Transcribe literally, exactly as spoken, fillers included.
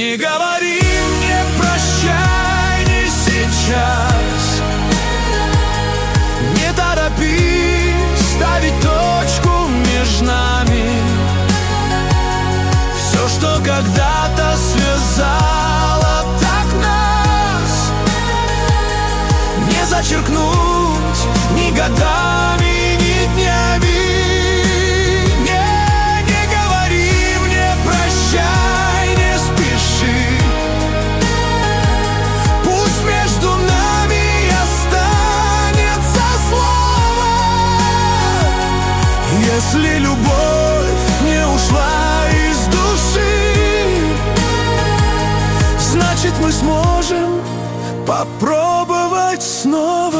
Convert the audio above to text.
Не говори мне прощай, не сейчас. Не торопись ставить точку между нами. Все, что когда-то связало так нас, не зачеркнуть ни годами, ни днями. Не, не говори мне прощай, не спеши. Пусть между нами останется слово. Если любовь не ушла из души, значит, мы сможем попробовать снова.